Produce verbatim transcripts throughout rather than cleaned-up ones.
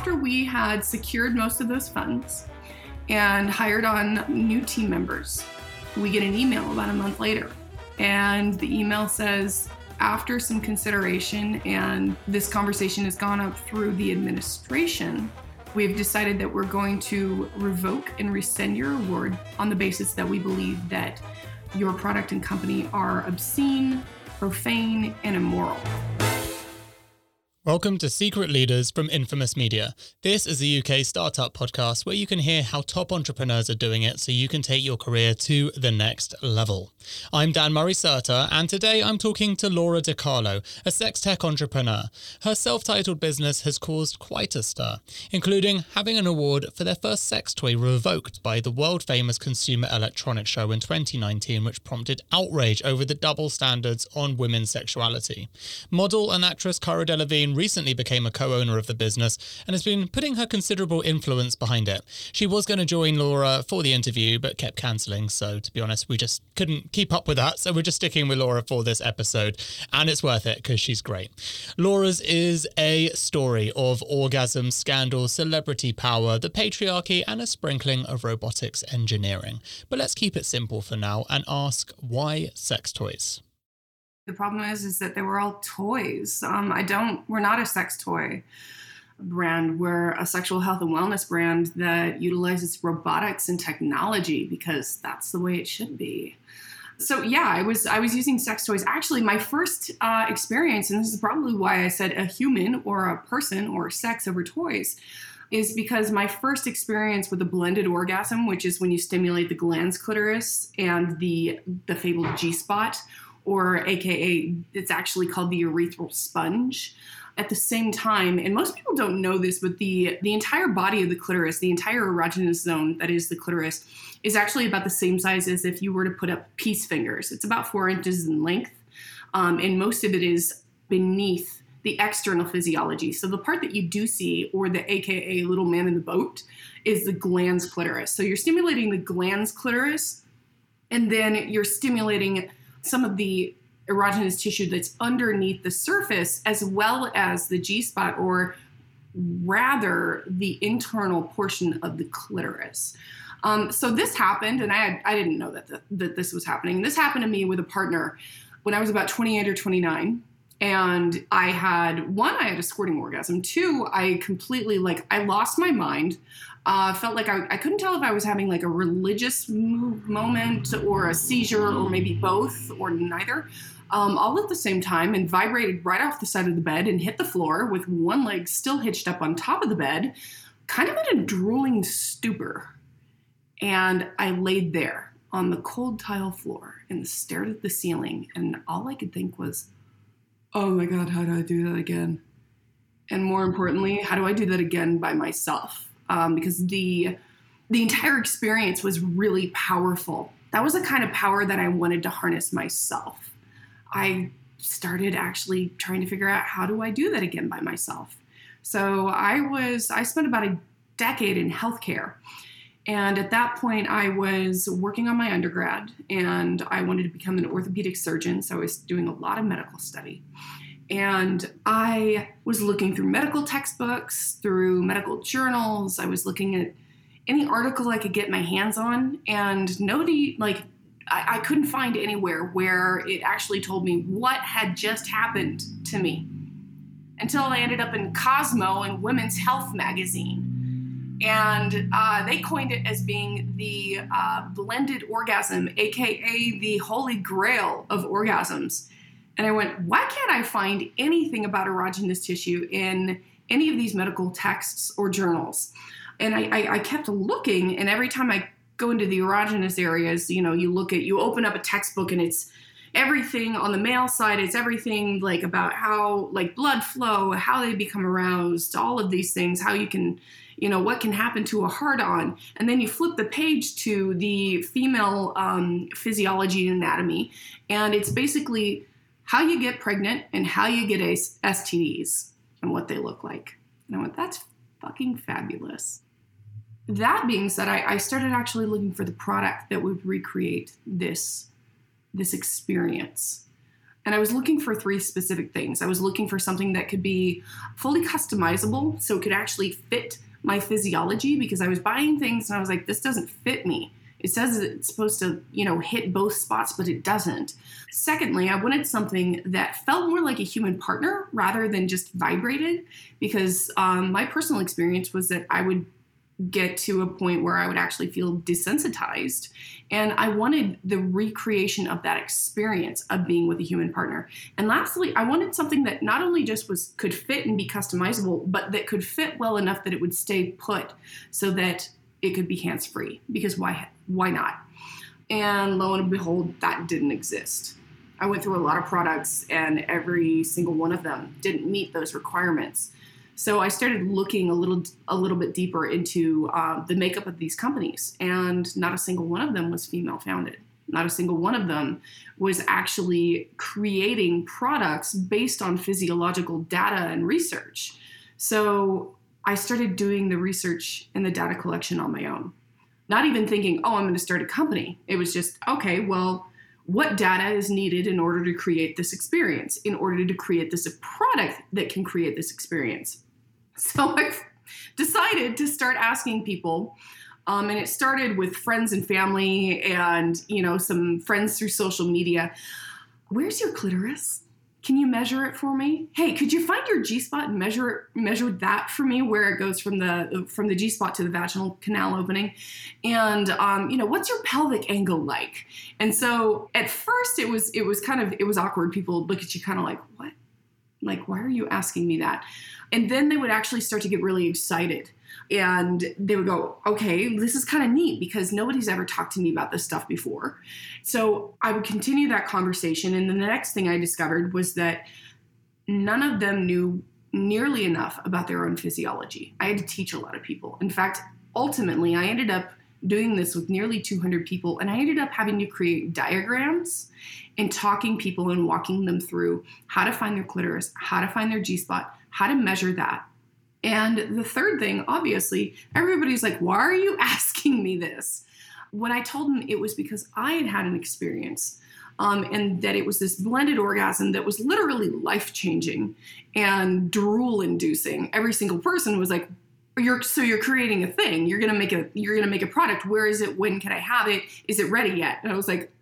after we had secured most of those funds and hired on new team members, we get an email about a month later. And the email says, after some consideration and this conversation has gone up through the administration, we've decided that we're going to revoke and rescind your award on the basis that we believe that your product and company are obscene, profane, and immoral. Welcome to Secret Leaders from Infamous Media. This is a U K startup podcast where you can hear how top entrepreneurs are doing it so you can take your career to the next level. I'm Dan Murray-Serter, and today I'm talking to Laura DiCarlo, a sex tech entrepreneur. Her self-titled business has caused quite a stir, including having an award for their first sex toy revoked by the world-famous Consumer Electronics Show in twenty nineteen, which prompted outrage over the double standards on women's sexuality. Model and actress Cara Delevingne recently became a co-owner of the business and has been putting her considerable influence behind it. She was going to join Laura for the interview, but kept cancelling. So to be honest, we just couldn't keep up with that. So we're just sticking with Laura for this episode, and it's worth it because she's great. Laura's is a story of orgasm, scandal, celebrity power, the patriarchy, and a sprinkling of robotics engineering. But let's keep it simple for now and ask, why sex toys? The problem is, is that they were all toys. Um, I don't, we're not a sex toy brand. We're a sexual health and wellness brand that utilizes robotics and technology because that's the way it should be. So yeah, I was I was using sex toys. Actually, my first uh, experience, and this is probably why I said a human or a person or sex over toys, is because my first experience with a blended orgasm, which is when you stimulate the glans clitoris and the the fabled G-spot, or A K A, it's actually called the urethral sponge. At the same time, and most people don't know this, but the, the entire body of the clitoris, the entire erogenous zone that is the clitoris, is actually about the same size as if you were to put up peace fingers. It's about four inches in length, um, and most of it is beneath the external physiology. So the part that you do see, or the A K A little man in the boat, is the glans clitoris. So you're stimulating the glans clitoris, and then you're stimulating some of the erogenous tissue that's underneath the surface, as well as the G-spot, or rather the internal portion of the clitoris. Um, so this happened, and I had, I didn't know that, the, that this was happening. This happened to me with a partner when I was about twenty-eight or twenty-nine. And I had, one, I had a squirting orgasm. Two, I completely, like, I lost my mind. Uh, felt like I, I couldn't tell if I was having like a religious move, moment or a seizure or maybe both or neither, um, all at the same time, and vibrated right off the side of the bed and hit the floor with one leg still hitched up on top of the bed, kind of in a drooling stupor. And I laid there on the cold tile floor and stared at the ceiling. And all I could think was, oh my God, how do I do that again? And more importantly, how do I do that again by myself? Um, because the the entire experience was really powerful. That was the kind of power that I wanted to harness myself. I started actually trying to figure out, how do I do that again by myself? So I was I spent about a decade in healthcare. And at that point, I was working on my undergrad, and I wanted to become an orthopedic surgeon. So I was doing a lot of medical study. And I was looking through medical textbooks, through medical journals. I was looking at any article I could get my hands on. And nobody, like, I, I couldn't find anywhere where it actually told me what had just happened to me, until I ended up in Cosmo and Women's Health magazine. And uh, they coined it as being the uh, blended orgasm, A K A the holy grail of orgasms. And I went, why can't I find anything about erogenous tissue in any of these medical texts or journals? And I, I, I kept looking, and every time I go into the erogenous areas, you know, you look at, you open up a textbook, and it's everything on the male side. It's everything like about how, like, blood flow, how they become aroused, all of these things, how you can, you know, what can happen to a hard-on. And then you flip the page to the female um, physiology and anatomy, and it's basically how you get pregnant and how you get S T Ds and what they look like. And I went, that's fucking fabulous. That being said, I, I started actually looking for the product that would recreate this, this experience. And I was looking for three specific things. I was looking for something that could be fully customizable, so it could actually fit my physiology, because I was buying things and I was like, this doesn't fit me. It says it's supposed to, you know, hit both spots, but it doesn't. Secondly, I wanted something that felt more like a human partner rather than just vibrated, because um, my personal experience was that I would get to a point where I would actually feel desensitized. And I wanted the recreation of that experience of being with a human partner. And lastly, I wanted something that not only just was could fit and be customizable, but that could fit well enough that it would stay put so that it could be hands-free, because why, why not? And lo and behold, that didn't exist. I went through a lot of products and every single one of them didn't meet those requirements. So I started looking a little a little bit deeper into uh, the makeup of these companies, and not a single one of them was female founded. Not a single one of them was actually creating products based on physiological data and research. So I started doing the research and the data collection on my own. Not even thinking, oh, I'm going to start a company. It was just, okay, well, what data is needed in order to create this experience, in order to create this product that can create this experience? So I decided to start asking people, um, and it started with friends and family and, you know, some friends through social media. Where's your clitoris? Can you measure it for me? Hey, could you find your G-spot and measure measure that for me, where it goes from the from the G-spot to the vaginal canal opening? And um, you know, what's your pelvic angle like? And so at first it was it was kind of it was awkward. People would look at you kind of like, what? Like, why are you asking me that? And then they would actually start to get really excited. And they would go, okay, this is kind of neat, because nobody's ever talked to me about this stuff before. So I would continue that conversation. And then the next thing I discovered was that none of them knew nearly enough about their own physiology. I had to teach a lot of people. In fact, ultimately, I ended up doing this with nearly two hundred people. And I ended up having to create diagrams and talking people and walking them through how to find their clitoris, how to find their G-spot, how to measure that. And the third thing, obviously, everybody's like, why are you asking me this? When I told them, it was because I had had an experience, um, and that it was this blended orgasm that was literally life-changing and drool-inducing. Every single person was like, You're so you're creating a thing. You're gonna make a you're gonna make a product. Where is it? When can I have it? Is it ready yet? And I was like,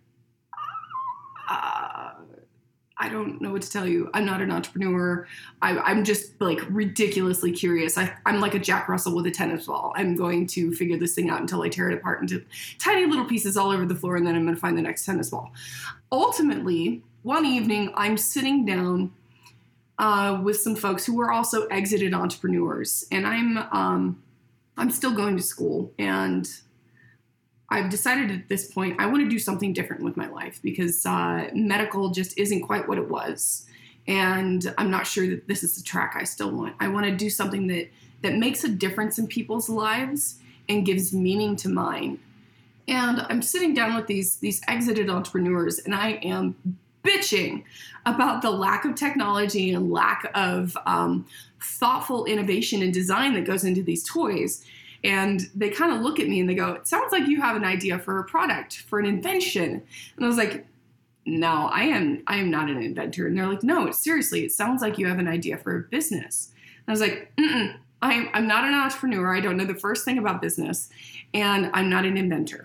uh, I don't know what to tell you. I'm not an entrepreneur. I, I'm just like ridiculously curious. I, I'm like a Jack Russell with a tennis ball. I'm going to figure this thing out until I tear it apart into tiny little pieces all over the floor, and then I'm going to find the next tennis ball. Ultimately, one evening, I'm sitting down uh, with some folks who were also exited entrepreneurs, and I'm um, I'm still going to school, and I've decided at this point I want to do something different with my life, because uh, medical just isn't quite what it was. And I'm not sure that this is the track I still want. I want to do something that, that makes a difference in people's lives and gives meaning to mine. And I'm sitting down with these, these exited entrepreneurs, and I am bitching about the lack of technology and lack of um, thoughtful innovation and design that goes into these toys. And they kind of look at me and they go, it sounds like you have an idea for a product, for an invention. And I was like, no, I am I am not an inventor. And they're like, no, seriously, it sounds like you have an idea for a business. And I was like, mm-mm, I'm, I'm not an entrepreneur. I don't know the first thing about business. And I'm not an inventor.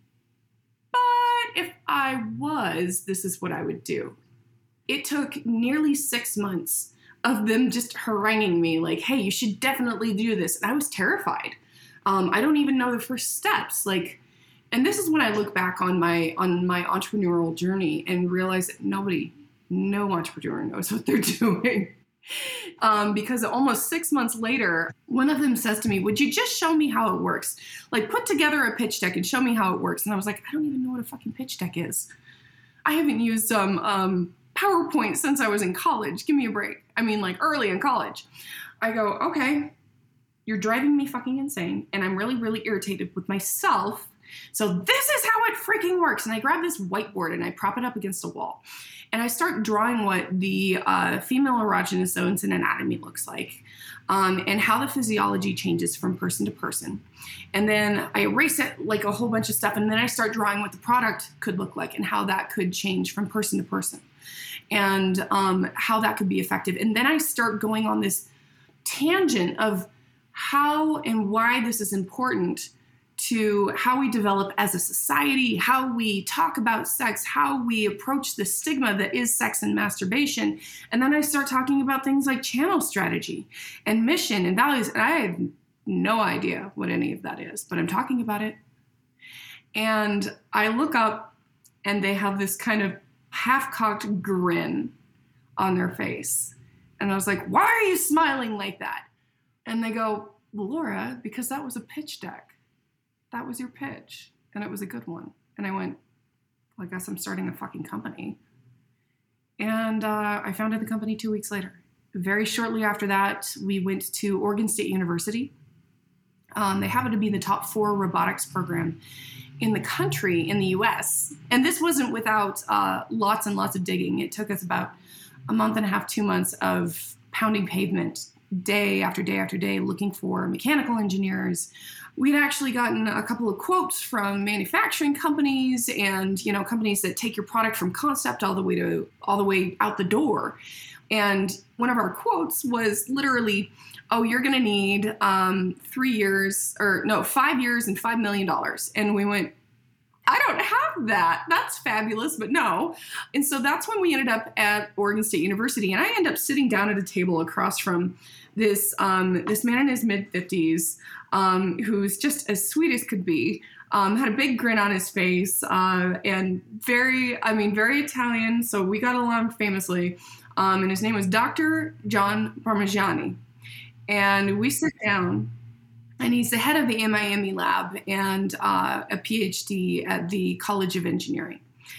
But if I was, this is what I would do. It took nearly six months of them just haranguing me like, hey, you should definitely do this. And I was terrified. Um, I don't even know the first steps. Like, and this is when I look back on my on my entrepreneurial journey and realize that nobody, no entrepreneur knows what they're doing. Um, because almost six months later, one of them says to me, would you just show me how it works? Like, put together a pitch deck and show me how it works. And I was like, I don't even know what a fucking pitch deck is. I haven't used um, um, PowerPoint since I was in college. Give me a break. I mean, like early in college. I go, okay. You're driving me fucking insane, and I'm really, really irritated with myself. So this is how it freaking works. And I grab this whiteboard and I prop it up against a wall. And I start drawing what the uh, female erogenous zones and anatomy looks like, um, and how the physiology changes from person to person. And then I erase it like a whole bunch of stuff. And then I start drawing what the product could look like and how that could change from person to person. and um, how that could be effective. And then I start going on this tangent of how and why this is important to how we develop as a society, how we talk about sex, how we approach the stigma that is sex and masturbation. And then I start talking about things like channel strategy and mission and values. And I have no idea what any of that is, but I'm talking about it. And I look up and they have this kind of half-cocked grin on their face. And I was like, why are you smiling like that? And they go, Laura, because that was a pitch deck. That was your pitch, and it was a good one. And I went, well, I guess I'm starting a fucking company. And uh, I founded the company two weeks later. Very shortly after that, we went to Oregon State University. Um, they happen to be the top four robotics program in the country, in the U S. And this wasn't without uh, lots and lots of digging. It took us about a month and a half, two months of pounding pavement day after day after day, looking for mechanical engineers. We'd actually gotten a couple of quotes from manufacturing companies and, you know, companies that take your product from concept all the way to all the way out the door. And one of our quotes was literally, oh, you're going to need um, three years or no, five years and five million dollars. And we went, I don't have that. That's fabulous, but no. And so that's when we ended up at Oregon State University. And I ended up sitting down at a table across from this um, this man in his mid-fifties um, who's just as sweet as could be, um, had a big grin on his face, uh, and very, I mean, very Italian. So we got along famously. Um, and his name was Doctor John Parmigiani. And we sit down. And he's the head of the M I M E lab and uh, a P H D at the College of Engineering.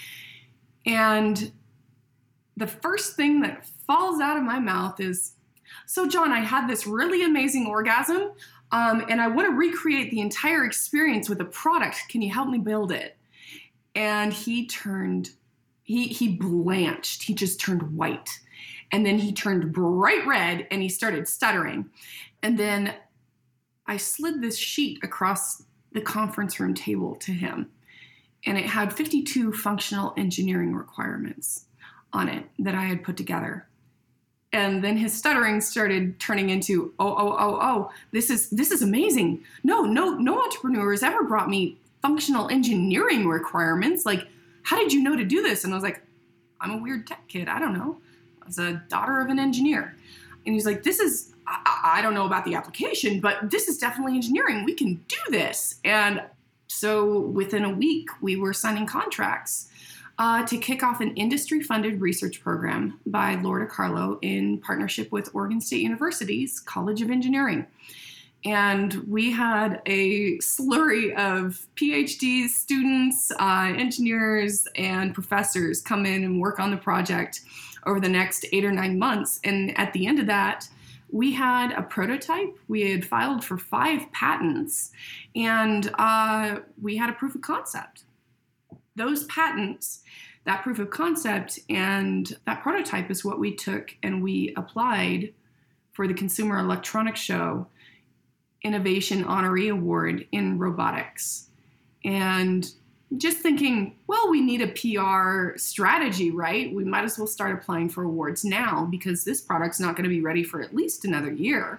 And the first thing that falls out of my mouth is, so John, I had this really amazing orgasm, um, and I want to recreate the entire experience with a product. Can you help me build it? And he turned, he he blanched. He just turned white. And then he turned bright red and he started stuttering. And then I slid this sheet across the conference room table to him, and it had fifty-two functional engineering requirements on it that I had put together. And then his stuttering started turning into, oh, oh, oh, oh, this is this is amazing. No, no, no entrepreneur has ever brought me functional engineering requirements. Like, how did you know to do this? And I was like, I'm a weird tech kid. I don't know. I was a daughter of an engineer. And he's like, this is, I, I don't know about the application, but this is definitely engineering. We can do this. And so within a week, we were signing contracts uh, to kick off an industry-funded research program by Laura DiCarlo in partnership with Oregon State University's College of Engineering. And we had a slurry of P H D students, uh, engineers, and professors come in and work on the project over the next eight or nine months. And at the end of that, we had a prototype. We had filed for five patents, and uh, we had a proof of concept. Those patents, that proof of concept, and that prototype is what we took and we applied for the Consumer Electronics Show Innovation Honoree Award in robotics. And just thinking, well, we need a P R strategy, right? We might as well start applying for awards now because this product's not going to be ready for at least another year.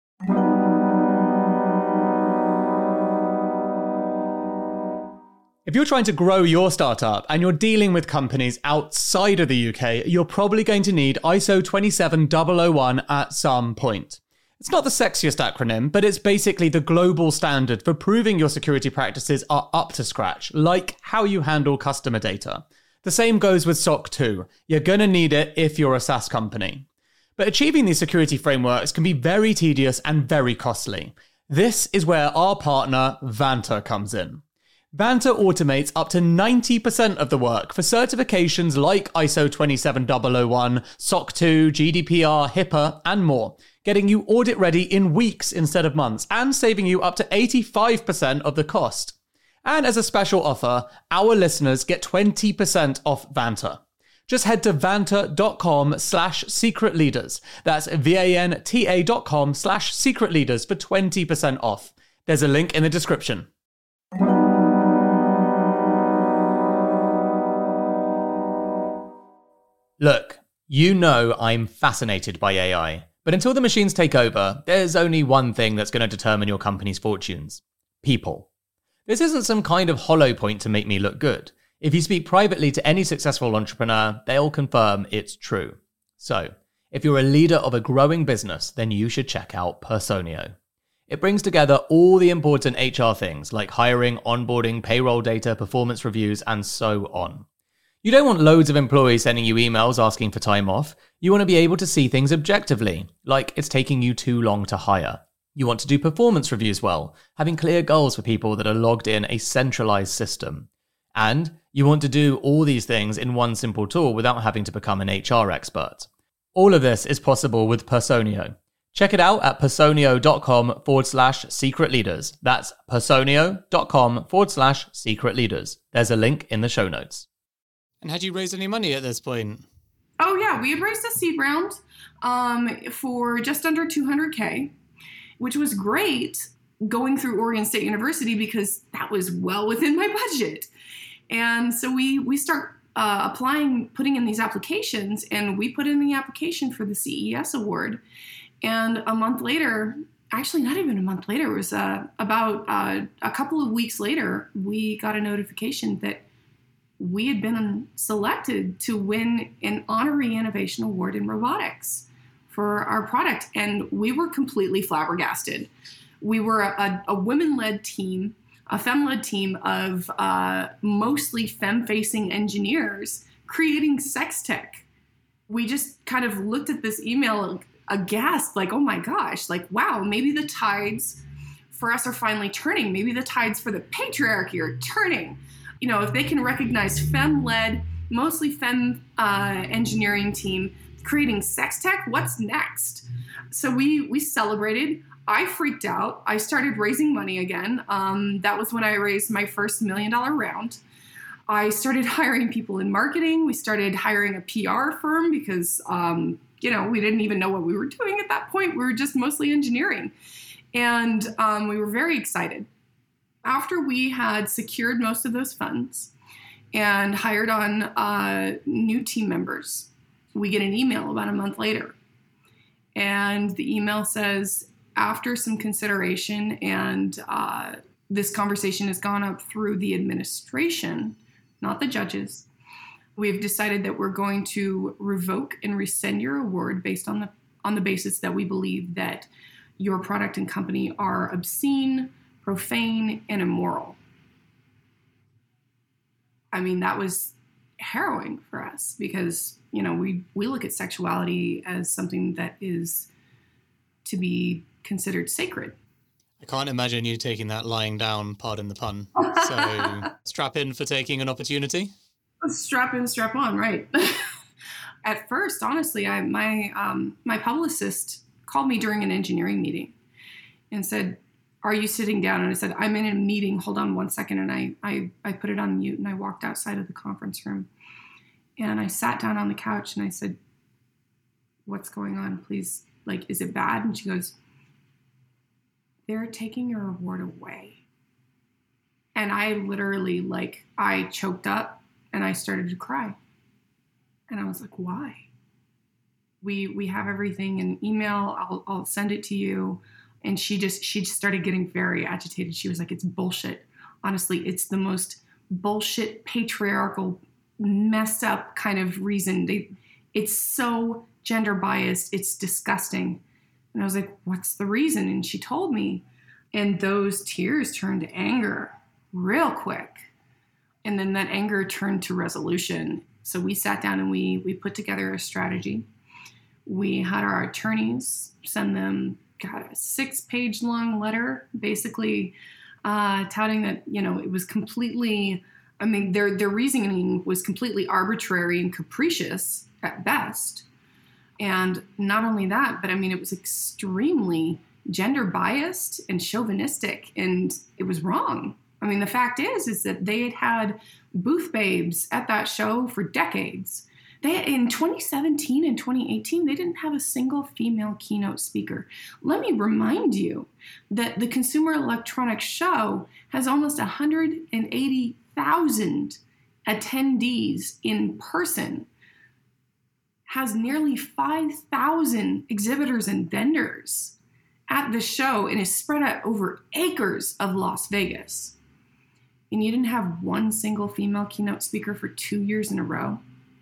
If you're trying to grow your startup and you're dealing with companies outside of the U K, you're probably going to need I S O twenty-seven thousand one at some point. It's not the sexiest acronym, but it's basically the global standard for proving your security practices are up to scratch, like how you handle customer data. The same goes with S O C two. You're going to need it if you're a SaaS company. But achieving these security frameworks can be very tedious and very costly. This is where our partner, Vanta, comes in. Vanta automates up to ninety percent of the work for certifications like I S O twenty-seven thousand one, S O C two, G D P R, HIPAA, and more, getting you audit ready in weeks instead of months, and saving you up to eighty-five percent of the cost. And as a special offer, our listeners get twenty percent off Vanta. Just head to vanta.com slash secret leaders. That's V-A-N-T-A dot com slash secret leaders for twenty percent off. There's a link in the description. Look, you know I'm fascinated by A I, but until the machines take over, there's only one thing that's going to determine your company's fortunes. People. This isn't some kind of hollow point to make me look good. If you speak privately to any successful entrepreneur, they'll confirm it's true. So, if you're a leader of a growing business, then you should check out Personio. It brings together all the important H R things like hiring, onboarding, payroll data, performance reviews, and so on. You don't want loads of employees sending you emails asking for time off. You want to be able to see things objectively, like it's taking you too long to hire. You want to do performance reviews well, having clear goals for people that are logged in a centralized system. And you want to do all these things in one simple tool without having to become an H R expert. All of this is possible with Personio. Check it out at personio.com forward slash secret leaders. That's personio.com forward slash secret leaders. There's a link in the show notes. And had you raised any money at this point? Oh, yeah. We had raised a seed round um, for just under two hundred K, which was great going through Oregon State University because that was well within my budget. And so we, we start uh, applying, putting in these applications, and we put in the application for the C E S award. And a month later, actually not even a month later, it was uh, about uh, a couple of weeks later, we got a notification that we had been selected to win an honorary innovation award in robotics for our product. And we were completely flabbergasted. We were a, a women-led team, a femme-led team of uh, mostly femme-facing engineers creating sex tech. We just kind of looked at this email aghast, like, oh my gosh, like, wow, maybe the tides for us are finally turning. Maybe the tides for the patriarchy are turning. You know, if they can recognize femme-led, mostly femme uh, engineering team creating sex tech, what's next? So we we celebrated. I freaked out. I started raising money again. Um, that was when I raised my first million dollar round. I started hiring people in marketing. We started hiring a P R firm because, um, you know, we didn't even know what we were doing at that point. We were just mostly engineering. And um, we were very excited. After we had secured most of those funds and hired on uh, new team members, we get an email about a month later. And the email says, after some consideration and uh, this conversation has gone up through the administration, not the judges, we've decided that we're going to revoke and rescind your award based on the on the basis that we believe that your product and company are obscene, profane, and immoral. I mean, that was harrowing for us because, you know, we, we look at sexuality as something that is to be considered sacred. I can't imagine you taking that lying down, pardon the pun. So strap in for taking an opportunity. Strap in, strap on, right. At first, honestly, I my um, my publicist called me during an engineering meeting and said, are you sitting down? And I said, I'm in a meeting. Hold on one second. And I, I, I put it on mute and I walked outside of the conference room. And I sat down on the couch and I said, what's going on? Please, like, is it bad? And she goes, they're taking your award away. And I literally, like, I choked up and I started to cry. And I was like, why? We we have everything in email. I'll I'll send it to you. And she just she just started getting very agitated. She was like, it's bullshit. Honestly, it's the most bullshit, patriarchal, messed up kind of reason. They, it's so gender biased. It's disgusting. And I was like, what's the reason? And she told me. And those tears turned to anger real quick. And then that anger turned to resolution. So we sat down and we we put together a strategy. We had our attorneys send them, God, a six-page long letter, basically uh, touting that, you know, it was completely, I mean, their their reasoning was completely arbitrary and capricious at best. And not only that, but I mean, it was extremely gender biased and chauvinistic, and it was wrong. I mean, the fact is, is that they had had booth babes at that show for decades. They, in twenty seventeen and twenty eighteen, they didn't have a single female keynote speaker. Let me remind you that the Consumer Electronics Show has almost one hundred eighty thousand attendees in person. has nearly five thousand exhibitors and vendors at the show and is spread out over acres of Las Vegas. And you didn't have one single female keynote speaker for two years in a row?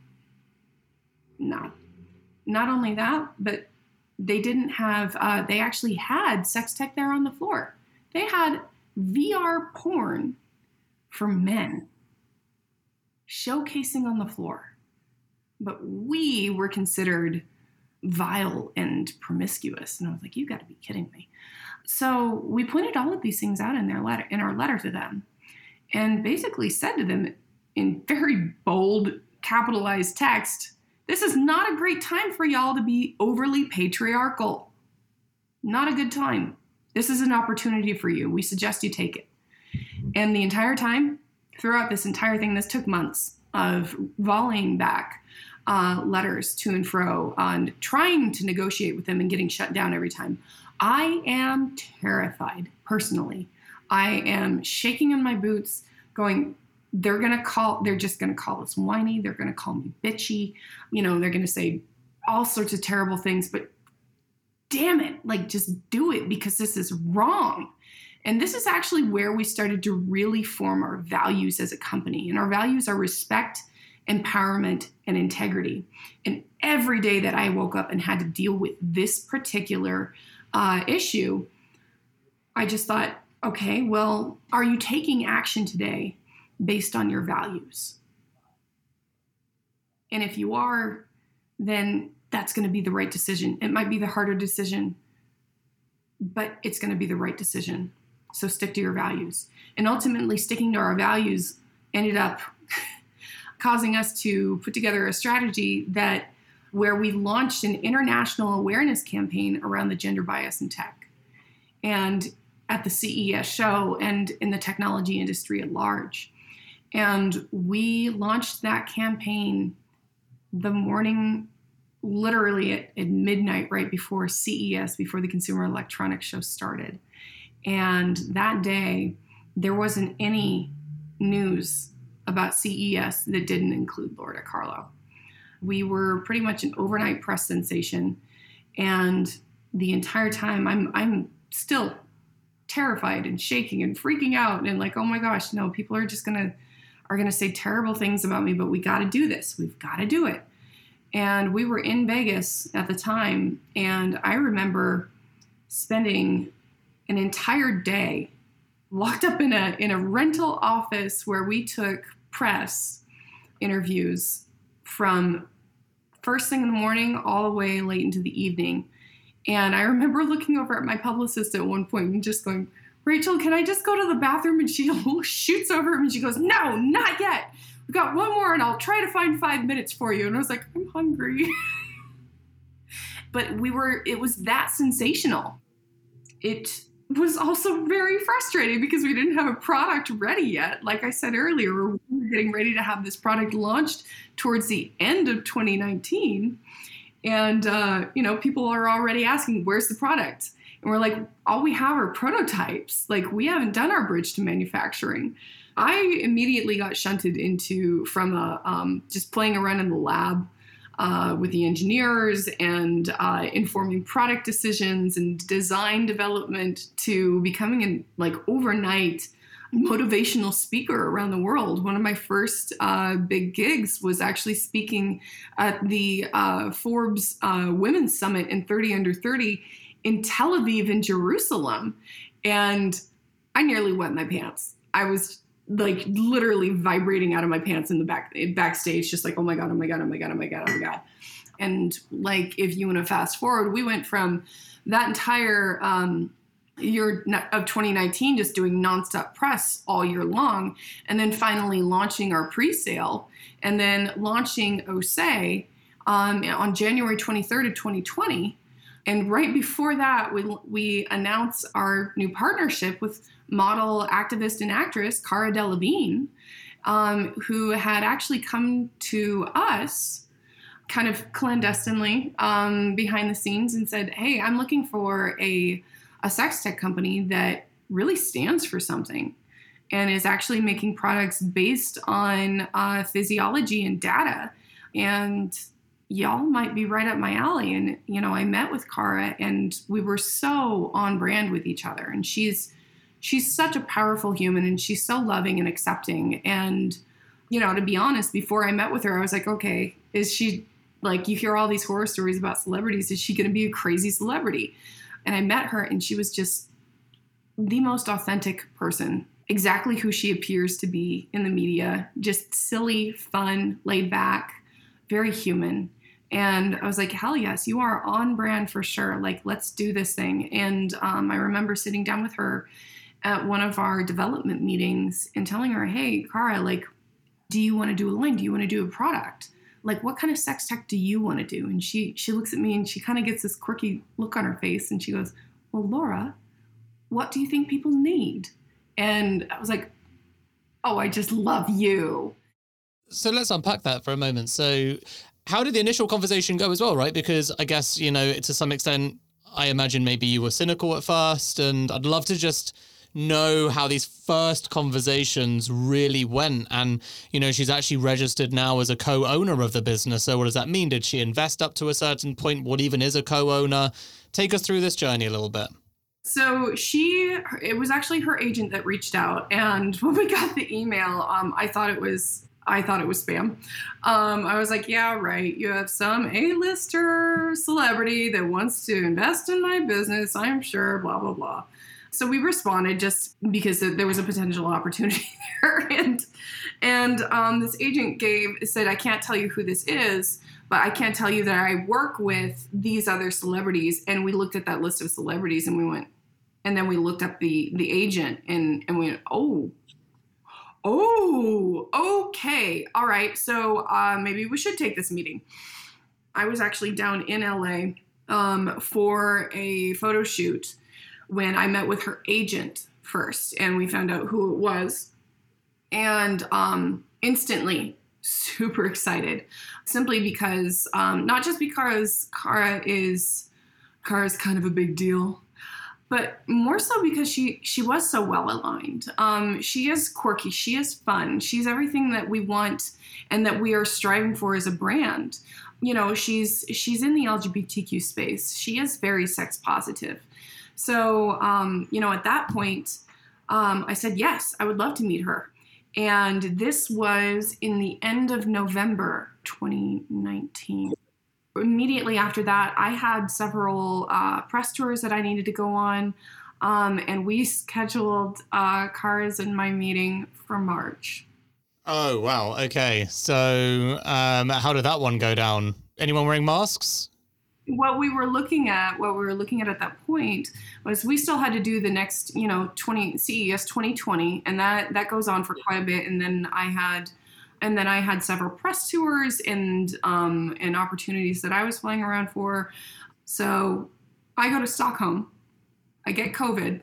No. Not only that, but they didn't have, uh, they actually had sex tech there on the floor. They had V R porn for men showcasing on the floor. But we were considered vile and promiscuous. And I was like, you got to be kidding me. So we pointed all of these things out in their letter, in our letter to them, and basically said to them in very bold, capitalized text, this is not a great time for y'all to be overly patriarchal. Not a good time. This is an opportunity for you. We suggest you take it. And the entire time, throughout this entire thing, this took months of volleying back uh, letters to and fro and trying to negotiate with them and getting shut down every time. I am terrified, personally. I am shaking in my boots, going, they're going to call, they're just going to call us whiny. They're going to call me bitchy. You know, they're going to say all sorts of terrible things, but damn it, like just do it because this is wrong. And this is actually where we started to really form our values as a company. And our values are respect, empowerment, and integrity. And every day that I woke up and had to deal with this particular uh, issue, I just thought, okay, well, are you taking action today based on your values? And if you are, then that's going to be the right decision. It might be the harder decision, but it's going to be the right decision. So stick to your values. And ultimately, sticking to our values ended up causing us to put together a strategy that where we launched an international awareness campaign around the gender bias in tech. And at the C E S show and in the technology industry at large. And we launched that campaign the morning, literally at, at midnight, right before C E S, before the Consumer Electronics Show started. And that day, there wasn't any news about C E S that didn't include Laura DiCarlo. We were pretty much an overnight press sensation. And the entire time, I'm I'm still terrified and shaking and freaking out and like, oh my gosh, no, people are just gonna are gonna say terrible things about me, but we gotta do this. We've gotta do it. And we were in Vegas at the time, and I remember spending an entire day locked up in a in a rental office where we took press interviews from first thing in the morning all the way late into the evening. And I remember looking over at my publicist at one point and just going, Rachel, can I just go to the bathroom? And she shoots over him and she goes, no, not yet. We've got one more and I'll try to find five minutes for you. And I was like, I'm hungry. But we were, it was that sensational. It was also very frustrating because we didn't have a product ready yet. Like I said earlier, we were getting ready to have this product launched towards the end of twenty nineteen. And, uh, you know, people are already asking, where's the product? And we're like, all we have are prototypes. Like, we haven't done our bridge to manufacturing. I immediately got shunted into from a, um, just playing around in the lab uh, with the engineers and uh, informing product decisions and design development to becoming an like overnight motivational speaker around the world. One of my first uh, big gigs was actually speaking at the uh, Forbes uh, Women's Summit in thirty under thirty in Tel Aviv and Jerusalem. And I nearly wet my pants. I was like literally vibrating out of my pants in the back backstage, just like, oh my God, oh my God, oh my God, oh my God, oh my God. And like, if you want to fast forward, we went from that entire um, year of twenty nineteen, just doing nonstop press all year long, and then finally launching our pre-sale, and then launching O S E um, on January twenty-third of twenty twenty. And right before that, we we announced our new partnership with model, activist, and actress Cara Delevingne, um, who had actually come to us kind of clandestinely um, behind the scenes and said, hey, I'm looking for a, a sex tech company that really stands for something and is actually making products based on uh, physiology and data. And y'all might be right up my alley. And, you know, I met with Cara and we were so on brand with each other. And she's, she's such a powerful human and she's so loving and accepting. And, you know, to be honest, before I met with her, I was like, okay, is she like, you hear all these horror stories about celebrities. Is she going to be a crazy celebrity? And I met her and she was just the most authentic person, exactly who she appears to be in the media, just silly, fun, laid back, very human. And I was like, hell yes, you are on brand for sure. Like, let's do this thing. And um, I remember sitting down with her at one of our development meetings and telling her, hey, Cara, like, do you want to do a line? Do you want to do a product? Like, what kind of sex tech do you want to do? And she she looks at me and she kind of gets this quirky look on her face. And she goes, well, Laura, what do you think people need? And I was like, oh, I just love you. So let's unpack that for a moment. So how did the initial conversation go as well, right? Because I guess, you know, to some extent, I imagine maybe you were cynical at first, and I'd love to just know how these first conversations really went. And, you know, she's actually registered now as a co-owner of the business. So what does that mean? Did she invest up to a certain point? What even is a co-owner? Take us through this journey a little bit. So she, it was actually her agent that reached out. And when we got the email, um, I thought it was I thought it was spam. Um, I was like, yeah, right. You have some A-lister celebrity that wants to invest in my business, I'm sure, blah, blah, blah. So we responded just because there was a potential opportunity there. And and um, this agent gave said, I can't tell you who this is, but I can tell you that I work with these other celebrities. And we looked at that list of celebrities and we went, and then we looked up the the agent and, and we went, oh, Oh, okay. All right. So uh, maybe we should take this meeting. I was actually down in L A um, for a photo shoot when I met with her agent first, and we found out who it was. And um, instantly super excited, simply because um, not just because Cara is Cara's kind of a big deal, but more so because she she was so well aligned. Um, she is quirky. She is fun. She's everything that we want and that we are striving for as a brand. You know, she's she's in the L G B T Q space. She is very sex positive. So, um, you know, at that point, um, I said, yes, I would love to meet her. And this was in the end of November twenty nineteen. Immediately after that, I had several uh, press tours that I needed to go on, um, and we scheduled uh, Cara's and my meeting for March. Oh, wow. Okay. So um, how did that one go down? Anyone wearing masks? What we were looking at, what we were looking at at that point was we still had to do the next, you know, twenty C E S twenty twenty, and that, that goes on for quite a bit. And then I had And then I had several press tours and um, and opportunities that I was flying around for. So I go to Stockholm. I get COVID.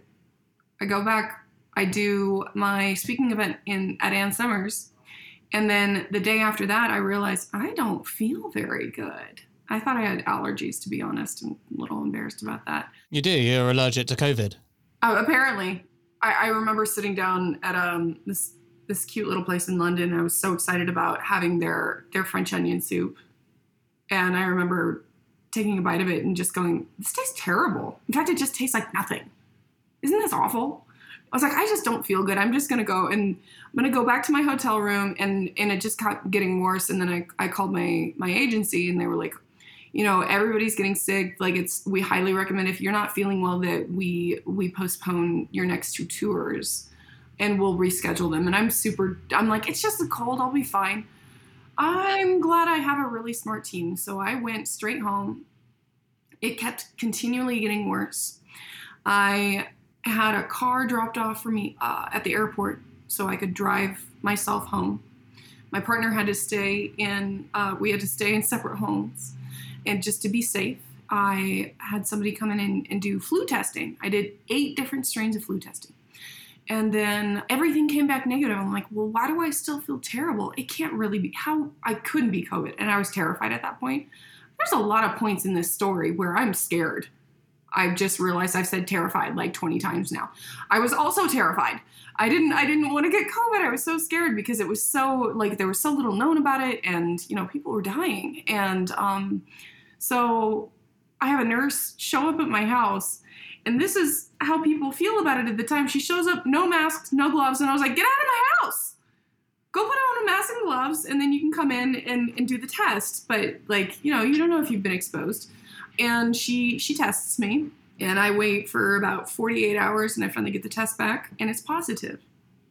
I go back. I do my speaking event in at Ann Summers. And then the day after that, I realized I don't feel very good. I thought I had allergies, to be honest. I'm a little embarrassed about that. You do? You're allergic to COVID? Uh, apparently. I, I remember sitting down at um this this cute little place in London. I was so excited about having their, their French onion soup. And I remember taking a bite of it and just going, this tastes terrible. In fact, it just tastes like nothing. Isn't this awful? I was like, I just don't feel good. I'm just going to go and I'm going to go back to my hotel room. And, and it just kept getting worse. And then I, I called my, my agency and they were like, you know, everybody's getting sick. Like it's, we highly recommend if you're not feeling well that we, we postpone your next two tours. And we'll reschedule them. And I'm super, I'm like, it's just a cold, I'll be fine. I'm glad I have a really smart team. So I went straight home. It kept continually getting worse. I had a car dropped off for me uh, at the airport so I could drive myself home. My partner had to stay in, uh, we had to stay in separate homes. And just to be safe, I had somebody come in and, and do flu testing. I did eight different strains of flu testing. And then everything came back negative. I'm like, well, why do I still feel terrible? It can't really be, how, I couldn't be COVID. And I was terrified at that point. There's a lot of points in this story where I'm scared. I just realized I've said terrified like twenty times now. I was also terrified. I didn't I didn't want to get COVID. I was so scared because it was so, like, there was so little known about it, and, you know, people were dying. And um, so I have a nurse show up at my house, and this is how people feel about it at the time. She shows up, no mask, no gloves, and I was like, get out of my house. Go put on a mask and gloves, and then you can come in and, and do the test. But, like, you know, you don't know if you've been exposed. And she she tests me. And I wait for about forty-eight hours, and I finally get the test back, and it's positive.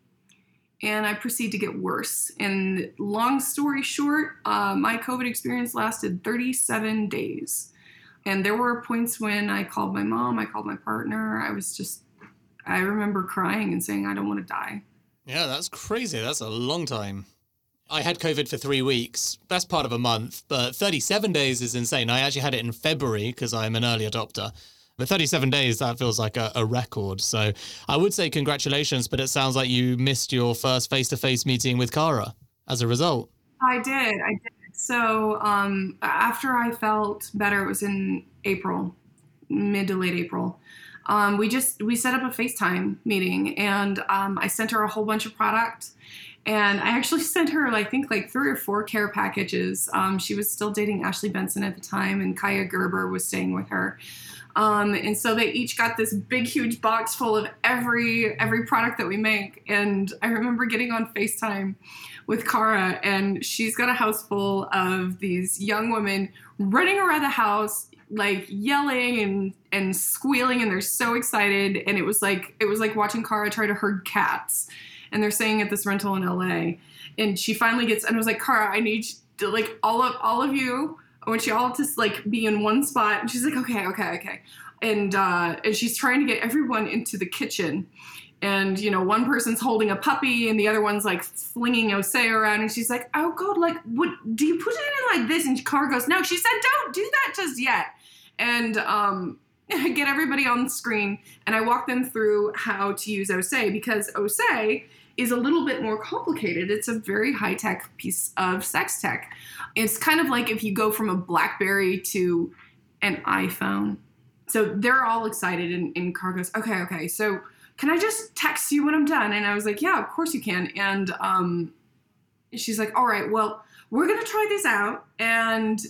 And I proceed to get worse. And long story short, uh, my COVID experience lasted thirty-seven days. And there were points when I called my mom, I called my partner. I was just, I remember crying and saying, I don't want to die. Yeah, that's crazy. That's a long time. I had COVID for three weeks, best part of a month, but thirty-seven days is insane. I actually had it in February because I'm an early adopter. But thirty-seven days, that feels like a, a record. So I would say congratulations, but it sounds like you missed your first face-to-face meeting with Cara as a result. I did. I did. So um, after I felt better, it was in April, mid to late April. Um, we just, we set up a FaceTime meeting, and um, I sent her a whole bunch of product. And I actually sent her, I think, like three or four care packages. Um, she was still dating Ashley Benson at the time, and Kaya Gerber was staying with her. Um, and so they each got this big, huge box full of every every product that we make. And I remember getting on FaceTime with Cara, and she's got a house full of these young women running around the house, like yelling and, and squealing, and they're so excited. And it was like it was like watching Cara try to herd cats. And they're staying at this rental in L A. And she finally gets, and I was like, Cara, I need to, like, all of all of you, I want you all to, like, be in one spot. And she's like, okay, okay, okay. And uh, and she's trying to get everyone into the kitchen. And, you know, one person's holding a puppy, and the other one's, like, flinging Osei around. And she's like, oh, God, like, what, do you put it in like this? And Cara goes, no, she said, don't do that just yet. And um, I get everybody on the screen, and I walk them through how to use Osei, because Osei is a little bit more complicated. It's a very high-tech piece of sex tech. It's kind of like if you go from a BlackBerry to an iPhone. So they're all excited, and, and Cara goes, okay, okay, so can I just text you when I'm done? And I was like, yeah, of course you can. And um, she's like, all right, well, we're going to try this out, and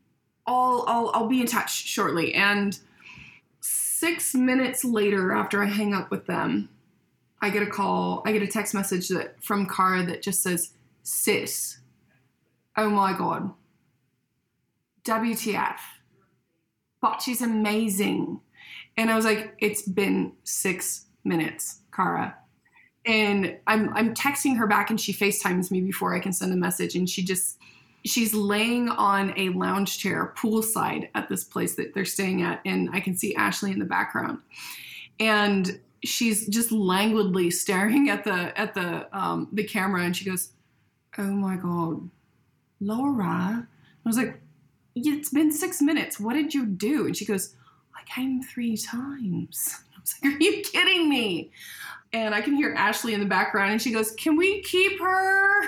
I'll, I'll, I'll be in touch shortly. And six minutes later, after I hang up with them, I get a call, I get a text message that from Cara that just says, sis, oh my God, W T F, but she's amazing. And I was like, it's been six minutes, Cara. And I'm I'm texting her back, and she FaceTimes me before I can send a message. And she just, she's laying on a lounge chair poolside at this place that they're staying at. And I can see Ashley in the background. And she's just languidly staring at the at the um, the camera, and she goes, oh my God, Laura. I was like, it's been six minutes. What did you do? And she goes, I came three times. I was like, are you kidding me? And I can hear Ashley in the background, and she goes, can we keep her?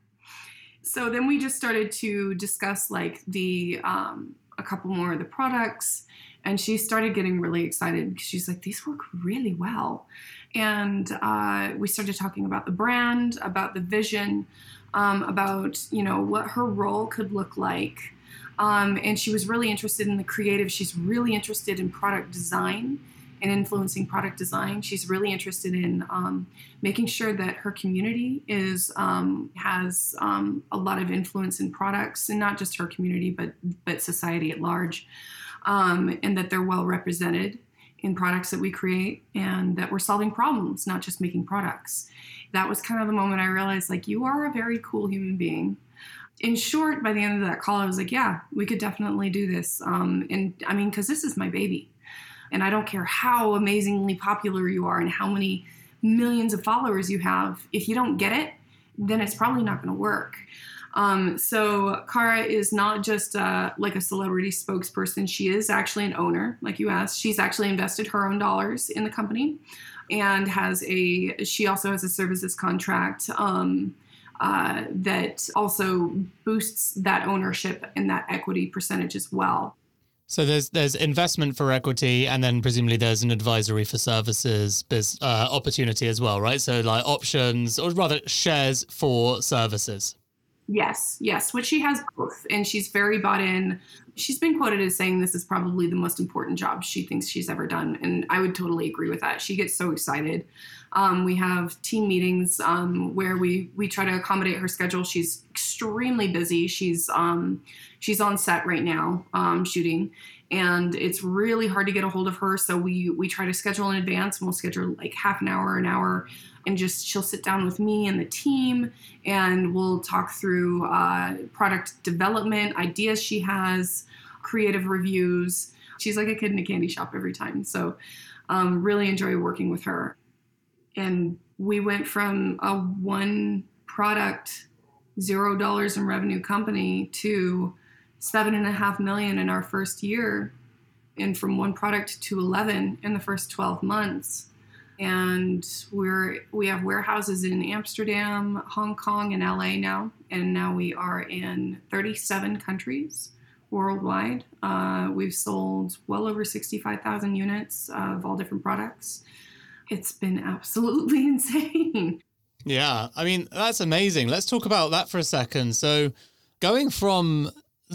So then we just started to discuss, like, the um, a couple more of the products. And she started getting really excited because she's like, these work really well. And uh, we started talking about the brand, about the vision, um, about, you know, what her role could look like. Um, and she was really interested in the creative. She's really interested in product design and influencing product design. She's really interested in um, making sure that her community is um, has um, a lot of influence in products, and not just her community, but but society at large. Um, and that they're well represented in products that we create, and that we're solving problems, not just making products. That was kind of the moment I realized, like, you are a very cool human being. In short, by the end of that call, I was like, yeah, we could definitely do this. Um, and I mean, because this is my baby. And I don't care how amazingly popular you are and how many millions of followers you have. If you don't get it, then it's probably not going to work. Um, so Cara is not just uh, like a celebrity spokesperson. She is actually an owner, like you asked. She's actually invested her own dollars in the company, and has a. She also has a services contract um, uh, that also boosts that ownership and that equity percentage as well. So there's there's investment for equity, and then presumably there's an advisory for services biz, uh, opportunity as well, right? So like options, or rather shares for services. Yes, yes, which she has both, and she's very bought in. She's been quoted as saying this is probably the most important job she thinks she's ever done, and I would totally agree with that. She gets so excited. Um, we have team meetings um, where we we try to accommodate her schedule. She's extremely busy. She's um, she's on set right now um, shooting, and it's really hard to get a hold of her. So we we try to schedule in advance, and we'll schedule like half an hour, an hour, and just she'll sit down with me and the team, and we'll talk through uh, product development, ideas she has, creative reviews. She's like a kid in a candy shop every time. So um, really enjoy working with her. And we went from a one product, zero dollars in revenue company to seven and a half million in our first year, and from one product to eleven in the first twelve months. And we're we have warehouses in Amsterdam, Hong Kong, and L A now. And now we are in thirty-seven countries worldwide. Uh, we've sold well over sixty-five thousand units of all different products. It's been absolutely insane. Yeah, I mean, that's amazing. Let's talk about that for a second. So going from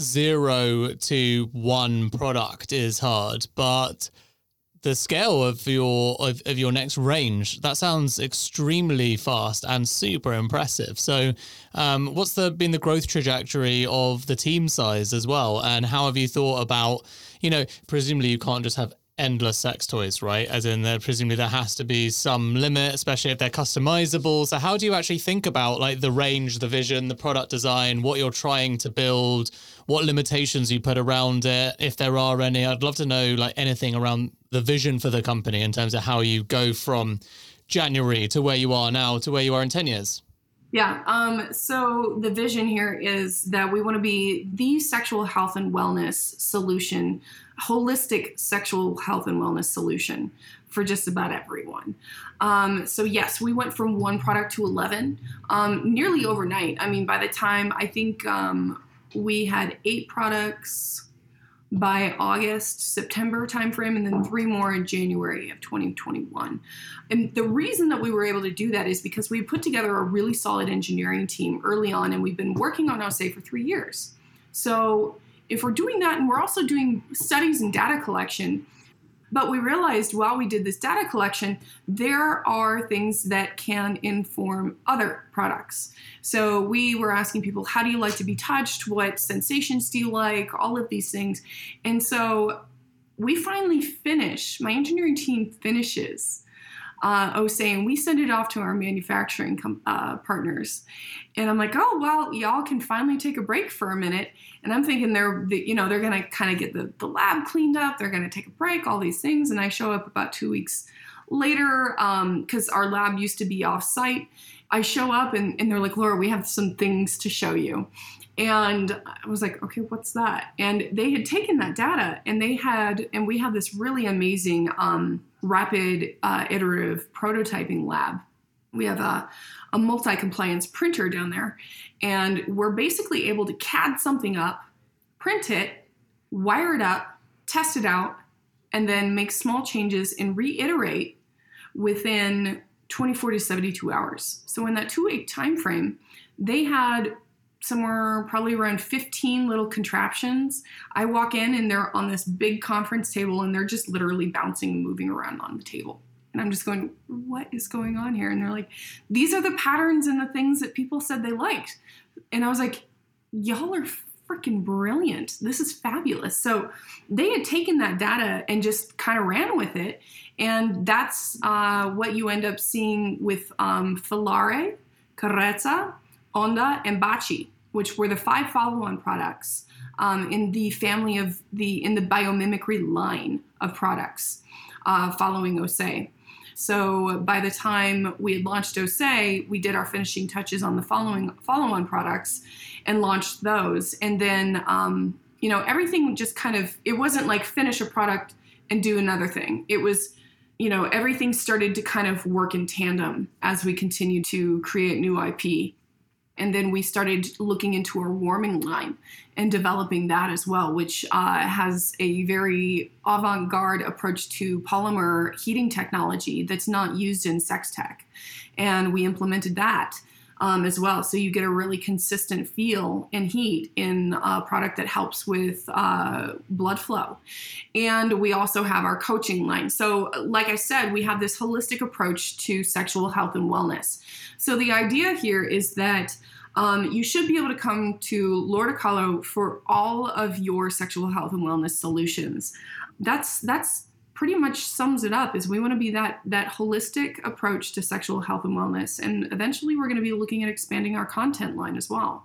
zero to one product is hard, but the scale of your of, of your next range, that sounds extremely fast and super impressive. So um, what's the been the growth trajectory of the team size as well? And how have you thought about, you know, presumably you can't just have endless sex toys, right? As in, there presumably there has to be some limit, especially if they're customizable. So how do you actually think about like the range, the vision, the product design, what you're trying to build, what limitations you put around it, if there are any? I'd love to know like anything around the vision for the company in terms of how you go from January to where you are now to where you are in ten years. Yeah. Um, so the vision here is that we want to be the sexual health and wellness solution, holistic sexual health and wellness solution for just about everyone. Um, so yes, we went from one product to eleven, um, nearly overnight. I mean, by the time I think um, we had eight products by August, September timeframe, and then three more in January of twenty twenty-one. And the reason that we were able to do that is because we put together a really solid engineering team early on, and we've been working on O S A for three years. So if we're doing that, and we're also doing studies and data collection, but we realized while we did this data collection, there are things that can inform other products. So we were asking people, how do you like to be touched? What sensations do you like? All of these things. And so we finally finish, my engineering team finishes uh, O S A, and we send it off to our manufacturing com- uh, partners. And I'm like, oh, well, y'all can finally take a break for a minute. And I'm thinking they're, you know, they're going to kind of get the, the lab cleaned up. They're going to take a break, all these things. And I show up about two weeks later because um, our lab used to be off site. I show up and, and they're like, Laura, we have some things to show you. And I was like, okay, what's that? And they had taken that data and they had, and we have this really amazing um, rapid uh, iterative prototyping lab. We have a, a multi-compliance printer down there, and we're basically able to C A D something up, print it, wire it up, test it out, and then make small changes and reiterate within twenty-four to seventy-two hours. So in that two-week time frame, they had somewhere probably around fifteen little contraptions. I walk in and they're on this big conference table and they're just literally bouncing and moving around on the table. And I'm just going, what is going on here? And they're like, these are the patterns and the things that people said they liked. And I was like, y'all are freaking brilliant. This is fabulous. So they had taken that data and just kind of ran with it. And that's uh, what you end up seeing with um, Filare, Carezza, Onda, and Baci, which were the five follow-on products um, in the family of the, in the biomimicry line of products uh, following O S A. So by the time we had launched O S A, we did our finishing touches on the following follow-on products and launched those. And then, um, you know, everything just kind of, it wasn't like finish a product and do another thing. It was, you know, everything started to kind of work in tandem as we continued to create new I P. And then we started looking into our warming line and developing that as well, which uh, has a very avant-garde approach to polymer heating technology that's not used in sex tech. And we implemented that um, as well. So you get a really consistent feel and heat in a product that helps with uh, blood flow. And we also have our coaching line. So like I said, we have this holistic approach to sexual health and wellness. So the idea here is that Um, you should be able to come to Laura DiCarlo for all of your sexual health and wellness solutions. That's that's pretty much sums it up. Is we want to be that that holistic approach to sexual health and wellness, and eventually we're going to be looking at expanding our content line as well.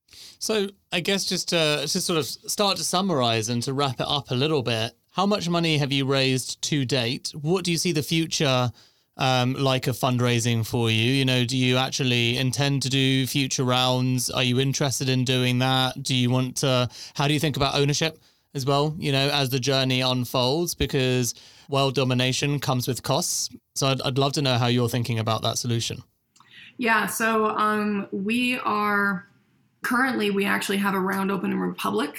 So I guess just to, to sort of start to summarize and to wrap it up a little bit, how much money have you raised to date? What do you see the future Um, like a fundraising for you? You know, do you actually intend to do future rounds? Are you interested in doing that? Do you want to, how do you think about ownership as well, you know, as the journey unfolds? Because world domination comes with costs. So I'd, I'd love to know how you're thinking about that solution. Yeah, so um, we are, currently we actually have a round open in Republic,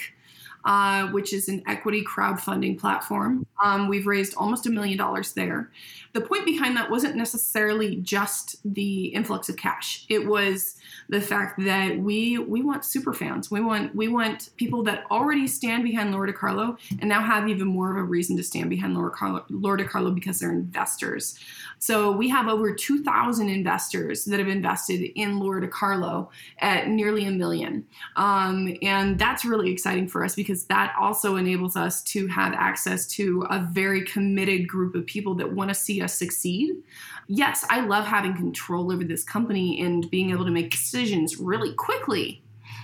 uh, which is an equity crowdfunding platform. Um, we've raised almost a million dollars there. The point behind that wasn't necessarily just the influx of cash. It was the fact that we we want super fans. We want we want people that already stand behind Laura DiCarlo and now have even more of a reason to stand behind Laura, Carlo, Laura DiCarlo because they're investors. So we have over two thousand investors that have invested in Laura DiCarlo at nearly a million. Um, and that's really exciting for us because that also enables us to have access to a very committed group of people that want to see us succeed. Yes, I love having control over this company and being able to make decisions really quickly.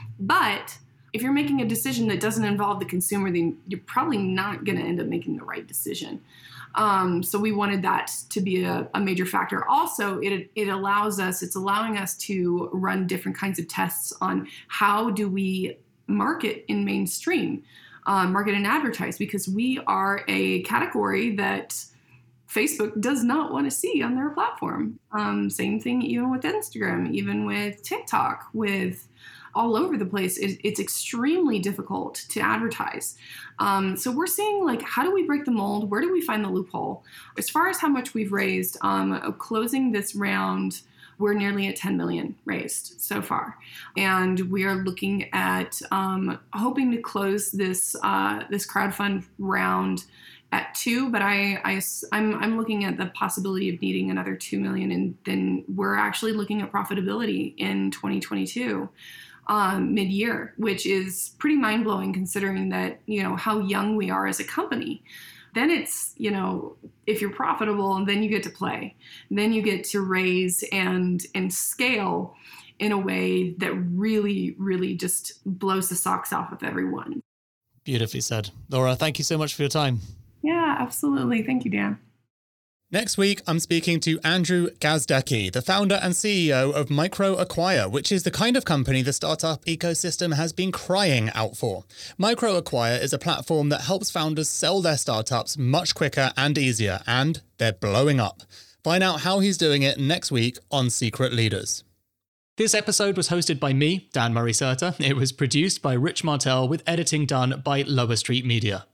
But if you're making a decision that doesn't involve the consumer, then you're probably not going to end up making the right decision. Um, so we wanted that to be a, a major factor. Also, it it allows us, it's allowing us to run different kinds of tests on how do we market in mainstream, uh, market and advertise, because we are a category that Facebook does not want to see on their platform. Um, same thing even with Instagram, even with TikTok, with all over the place. It, it's extremely difficult to advertise. Um, so we're seeing, like, how do we break the mold? Where do we find the loophole? As far as how much we've raised, um, closing this round, we're nearly at ten million raised so far. And we are looking at um, hoping to close this uh, this crowdfund round at two, but I, I, I'm, I'm looking at the possibility of needing another two million, and then we're actually looking at profitability in twenty twenty-two, um, mid-year, which is pretty mind-blowing considering that, you know, how young we are as a company. Then it's, you know, if you're profitable, and then you get to play, then you get to raise and and scale in a way that really, really just blows the socks off of everyone. Beautifully said. Laura, thank you so much for your time. Yeah, absolutely. Thank you, Dan. Next week, I'm speaking to Andrew Gazdecki, the founder and C E O of MicroAcquire, which is the kind of company the startup ecosystem has been crying out for. MicroAcquire is a platform that helps founders sell their startups much quicker and easier, and they're blowing up. Find out how he's doing it next week on Secret Leaders. This episode was hosted by me, Dan Murray Serter. It was produced by Rich Martell with editing done by Lower Street Media.